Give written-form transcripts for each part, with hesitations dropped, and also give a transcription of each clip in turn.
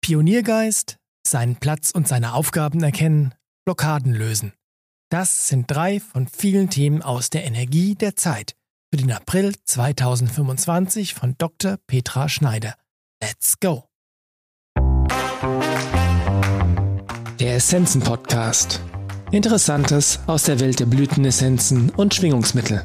Pioniergeist, seinen Platz und seine Aufgaben erkennen, Blockaden lösen. Das sind 3 von vielen Themen aus der Energie der Zeit für den April 2025 von Dr. Petra Schneider. Let's go! Der Essenzen-Podcast. Interessantes aus der Welt der Blütenessenzen und Schwingungsmittel.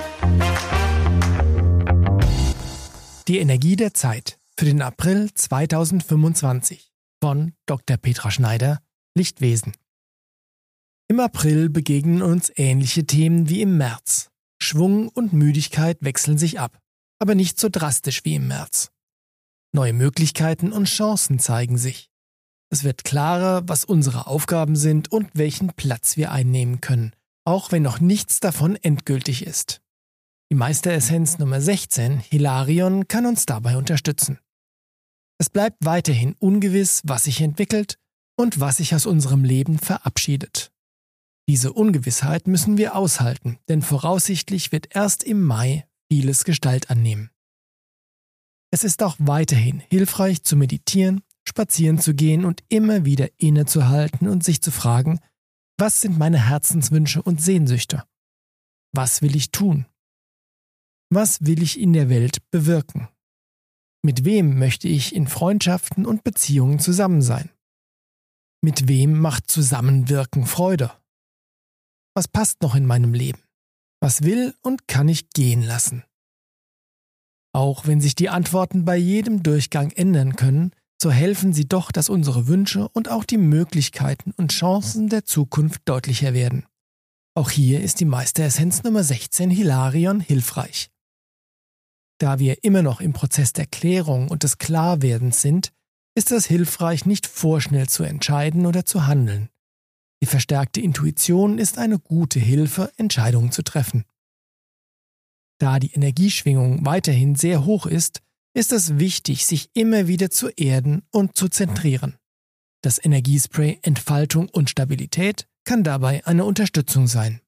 Die Energie der Zeit für den April 2025 von Dr. Petra Schneider, Lichtwesen. Im April begegnen uns ähnliche Themen wie im März. Schwung und Müdigkeit wechseln sich ab, aber nicht so drastisch wie im März. Neue Möglichkeiten und Chancen zeigen sich. Es wird klarer, was unsere Aufgaben sind und welchen Platz wir einnehmen können, auch wenn noch nichts davon endgültig ist. Die Meisteressenz Nummer 16, Hilarion, kann uns dabei unterstützen. Es bleibt weiterhin ungewiss, was sich entwickelt und was sich aus unserem Leben verabschiedet. Diese Ungewissheit müssen wir aushalten, denn voraussichtlich wird erst im Mai vieles Gestalt annehmen. Es ist auch weiterhin hilfreich zu meditieren, spazieren zu gehen und immer wieder innezuhalten und sich zu fragen, was sind meine Herzenswünsche und Sehnsüchte? Was will ich tun? Was will ich in der Welt bewirken? Mit wem möchte ich in Freundschaften und Beziehungen zusammen sein? Mit wem macht Zusammenwirken Freude? Was passt noch in meinem Leben? Was will und kann ich gehen lassen? Auch wenn sich die Antworten bei jedem Durchgang ändern können, so helfen sie doch, dass unsere Wünsche und auch die Möglichkeiten und Chancen der Zukunft deutlicher werden. Auch hier ist die Meisteressenz Nummer 16 Hilarion hilfreich. Da wir immer noch im Prozess der Klärung und des Klarwerdens sind, ist es hilfreich, nicht vorschnell zu entscheiden oder zu handeln. Die verstärkte Intuition ist eine gute Hilfe, Entscheidungen zu treffen. Da die Energieschwingung weiterhin sehr hoch ist es wichtig, sich immer wieder zu erden und zu zentrieren. Das Energiespray Entfaltung und Stabilität kann dabei eine Unterstützung sein.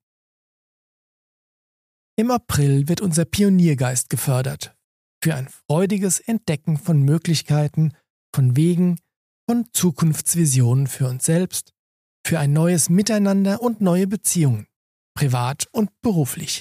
Im April wird unser Pioniergeist gefördert, für ein freudiges Entdecken von Möglichkeiten, von Wegen, von Zukunftsvisionen für uns selbst, für ein neues Miteinander und neue Beziehungen, privat und beruflich.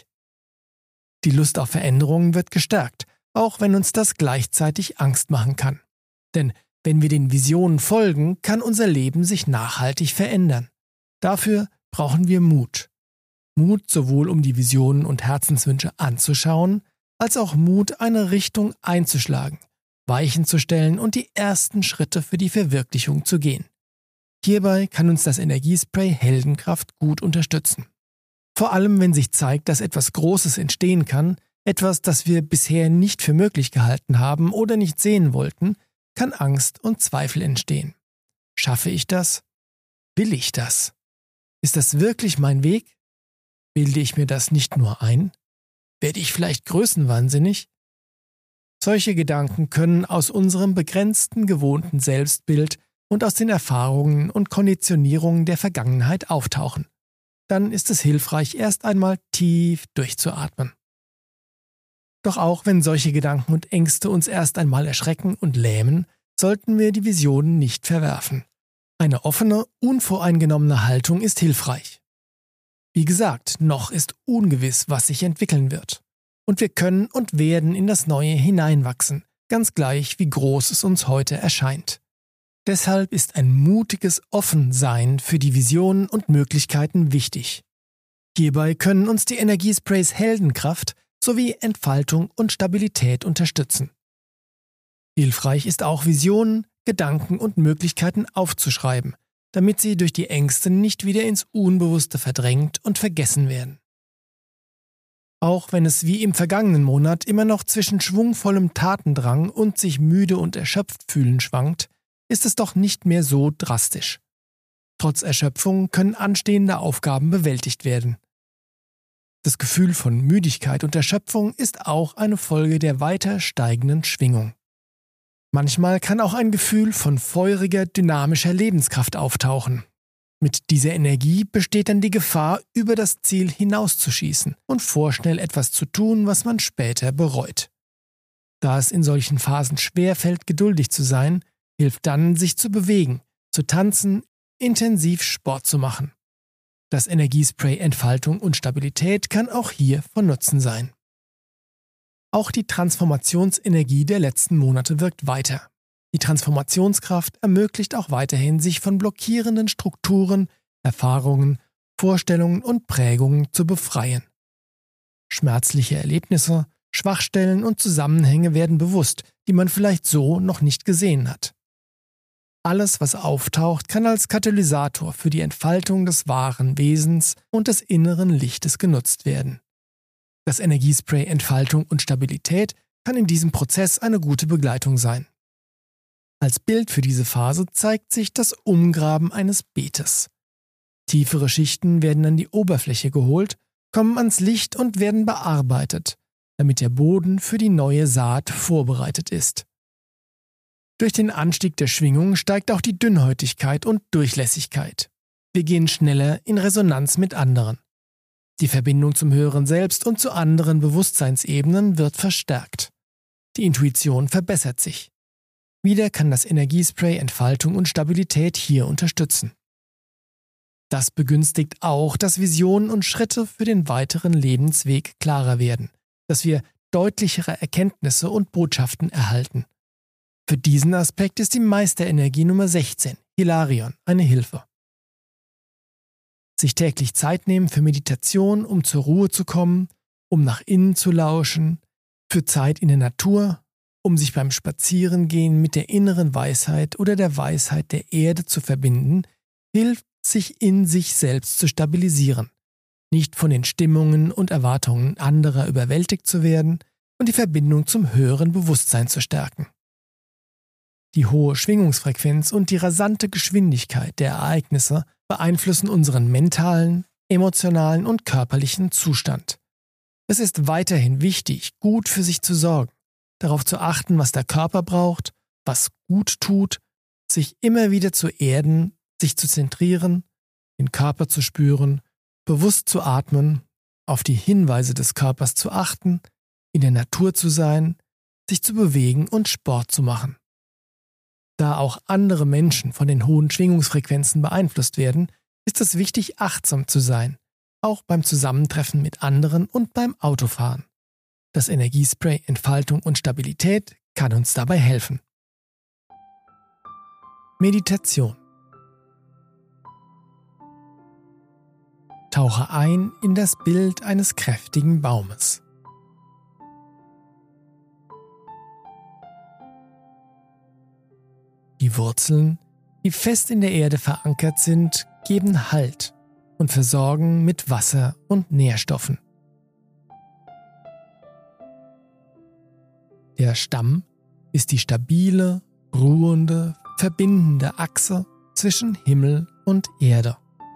Die Lust auf Veränderungen wird gestärkt, auch wenn uns das gleichzeitig Angst machen kann. Denn wenn wir den Visionen folgen, kann unser Leben sich nachhaltig verändern. Dafür brauchen wir Mut. Mut sowohl um die Visionen und Herzenswünsche anzuschauen, als auch Mut, eine Richtung einzuschlagen, Weichen zu stellen und die ersten Schritte für die Verwirklichung zu gehen. Hierbei kann uns das Energiespray Heldenkraft gut unterstützen. Vor allem, wenn sich zeigt, dass etwas Großes entstehen kann, etwas, das wir bisher nicht für möglich gehalten haben oder nicht sehen wollten, kann Angst und Zweifel entstehen. Schaffe ich das? Will ich das? Ist das wirklich mein Weg? Bilde ich mir das nicht nur ein? Werde ich vielleicht größenwahnsinnig? Solche Gedanken können aus unserem begrenzten, gewohnten Selbstbild und aus den Erfahrungen und Konditionierungen der Vergangenheit auftauchen. Dann ist es hilfreich, erst einmal tief durchzuatmen. Doch auch wenn solche Gedanken und Ängste uns erst einmal erschrecken und lähmen, sollten wir die Visionen nicht verwerfen. Eine offene, unvoreingenommene Haltung ist hilfreich. Wie gesagt, noch ist ungewiss, was sich entwickeln wird. Und wir können und werden in das Neue hineinwachsen, ganz gleich, wie groß es uns heute erscheint. Deshalb ist ein mutiges Offensein für die Visionen und Möglichkeiten wichtig. Hierbei können uns die Energiesprays Heldenkraft sowie Entfaltung und Stabilität unterstützen. Hilfreich ist auch Visionen, Gedanken und Möglichkeiten aufzuschreiben, damit sie durch die Ängste nicht wieder ins Unbewusste verdrängt und vergessen werden. Auch wenn es wie im vergangenen Monat immer noch zwischen schwungvollem Tatendrang und sich müde und erschöpft fühlen schwankt, ist es doch nicht mehr so drastisch. Trotz Erschöpfung können anstehende Aufgaben bewältigt werden. Das Gefühl von Müdigkeit und Erschöpfung ist auch eine Folge der weiter steigenden Schwingung. Manchmal kann auch ein Gefühl von feuriger, dynamischer Lebenskraft auftauchen. Mit dieser Energie besteht dann die Gefahr, über das Ziel hinauszuschießen und vorschnell etwas zu tun, was man später bereut. Da es in solchen Phasen schwerfällt, geduldig zu sein, hilft dann, sich zu bewegen, zu tanzen, intensiv Sport zu machen. Das Energiespray Entfaltung und Stabilität kann auch hier von Nutzen sein. Auch die Transformationsenergie der letzten Monate wirkt weiter. Die Transformationskraft ermöglicht auch weiterhin, sich von blockierenden Strukturen, Erfahrungen, Vorstellungen und Prägungen zu befreien. Schmerzliche Erlebnisse, Schwachstellen und Zusammenhänge werden bewusst, die man vielleicht so noch nicht gesehen hat. Alles, was auftaucht, kann als Katalysator für die Entfaltung des wahren Wesens und des inneren Lichtes genutzt werden. Das Energiespray Entfaltung und Stabilität kann in diesem Prozess eine gute Begleitung sein. Als Bild für diese Phase zeigt sich das Umgraben eines Beetes. Tiefere Schichten werden an die Oberfläche geholt, kommen ans Licht und werden bearbeitet, damit der Boden für die neue Saat vorbereitet ist. Durch den Anstieg der Schwingung steigt auch die Dünnhäutigkeit und Durchlässigkeit. Wir gehen schneller in Resonanz mit anderen. Die Verbindung zum höheren Selbst und zu anderen Bewusstseinsebenen wird verstärkt. Die Intuition verbessert sich. Wieder kann das Energiespray Entfaltung und Stabilität hier unterstützen. Das begünstigt auch, dass Visionen und Schritte für den weiteren Lebensweg klarer werden, dass wir deutlichere Erkenntnisse und Botschaften erhalten. Für diesen Aspekt ist die Meisterenergie Nummer 16, Hilarion, eine Hilfe. Sich täglich Zeit nehmen für Meditation, um zur Ruhe zu kommen, um nach innen zu lauschen, für Zeit in der Natur, um sich beim Spazierengehen mit der inneren Weisheit oder der Weisheit der Erde zu verbinden, hilft, sich in sich selbst zu stabilisieren, nicht von den Stimmungen und Erwartungen anderer überwältigt zu werden und die Verbindung zum höheren Bewusstsein zu stärken. Die hohe Schwingungsfrequenz und die rasante Geschwindigkeit der Ereignisse beeinflussen unseren mentalen, emotionalen und körperlichen Zustand. Es ist weiterhin wichtig, gut für sich zu sorgen, darauf zu achten, was der Körper braucht, was gut tut, sich immer wieder zu erden, sich zu zentrieren, den Körper zu spüren, bewusst zu atmen, auf die Hinweise des Körpers zu achten, in der Natur zu sein, sich zu bewegen und Sport zu machen. Da auch andere Menschen von den hohen Schwingungsfrequenzen beeinflusst werden, ist es wichtig, achtsam zu sein, auch beim Zusammentreffen mit anderen und beim Autofahren. Das Energiespray Entfaltung und Stabilität kann uns dabei helfen. Meditation. Tauche ein in das Bild eines kräftigen Baumes. Die Wurzeln, die fest in der Erde verankert sind, geben Halt und versorgen mit Wasser und Nährstoffen. Der Stamm ist die stabile, ruhende, verbindende Achse zwischen Himmel und Erde.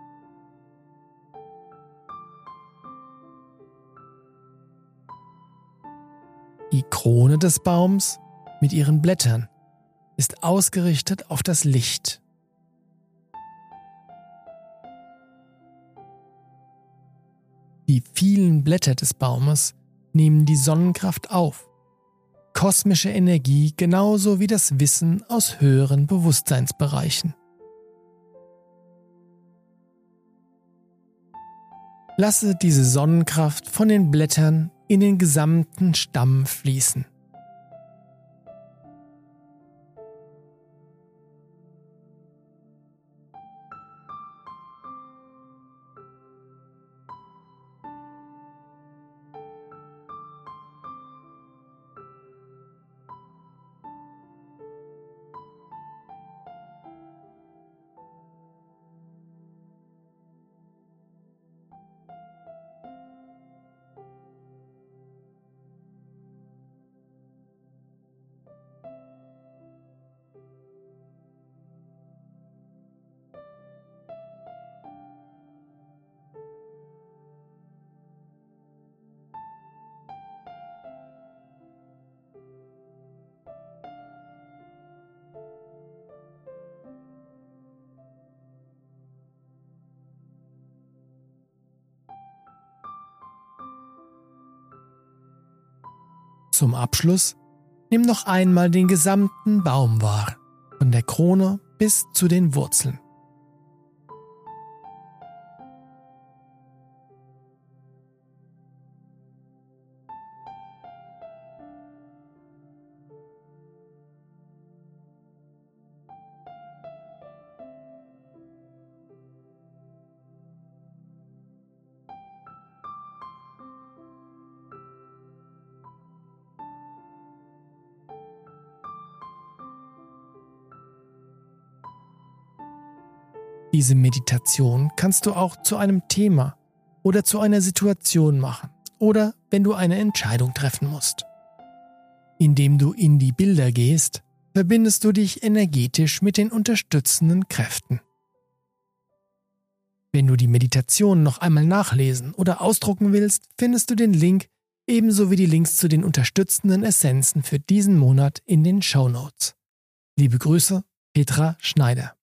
Die Krone des Baums mit ihren Blättern ist ausgerichtet auf das Licht. Die vielen Blätter des Baumes nehmen die Sonnenkraft auf, kosmische Energie genauso wie das Wissen aus höheren Bewusstseinsbereichen. Lasse diese Sonnenkraft von den Blättern in den gesamten Stamm fließen. Zum Abschluss nimm noch einmal den gesamten Baum wahr von der Krone bis zu den Wurzeln. Diese Meditation kannst du auch zu einem Thema oder zu einer Situation machen oder wenn du eine Entscheidung treffen musst. Indem du in die Bilder gehst, verbindest du dich energetisch mit den unterstützenden Kräften. Wenn du die Meditation noch einmal nachlesen oder ausdrucken willst, findest du den Link ebenso wie die Links zu den unterstützenden Essenzen für diesen Monat in den Shownotes. Liebe Grüße, Petra Schneider.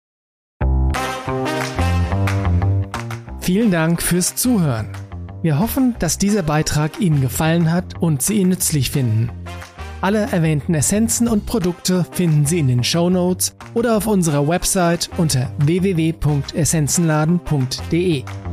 Vielen Dank fürs Zuhören. Wir hoffen, dass dieser Beitrag Ihnen gefallen hat und Sie ihn nützlich finden. Alle erwähnten Essenzen und Produkte finden Sie in den Shownotes oder auf unserer Website unter www.essenzenladen.de.